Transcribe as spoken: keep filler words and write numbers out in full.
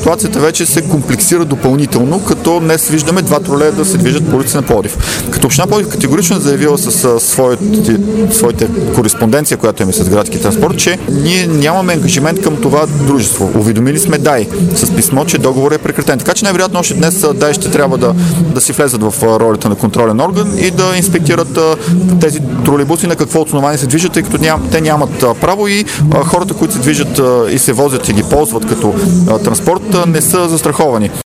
ситуацията вече се комплексира допълнително, като днес виждаме два тролея да се движат по улиците на Пловдив. Като община Пловдив категорично е заявила с своите, своите кореспонденция, която има с градски транспорт, че ние нямаме ангажимент към това дружество. Уведомили сме ДАИ с писмо, че договорът е прекратен. Така че най-вероятно още днес ДАИ ще трябва да, да си влезат в ролята на контролен орган и да инспектират тези тролейбуси на какво основание се движат, тъй като ням, те нямат право и а, хората, които се движат а, и се возят и ги ползват като а, транспорт, а, не са застраховани.